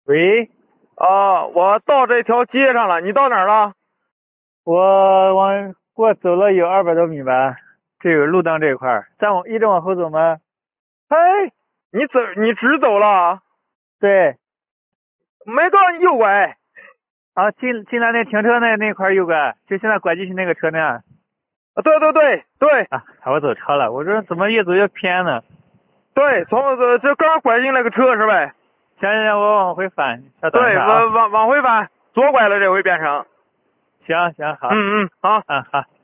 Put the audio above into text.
喂， 我到这条街上了，你到哪儿了？ 我走了有200多米吧，这有路灯这一块儿，一直往后走吗？ 嘿，你直走了？ 对， 没告诉你右拐。 啊，进来那停车那块儿右拐，就现在拐进去那个车那样。 对对对对啊，我走超了，我说怎么越走越偏呢？ 对，这刚拐进来个车是呗？ 行，我往回返，稍等一对， 下啊。 往回返，左拐了这回变成。 行，好。 好。 好。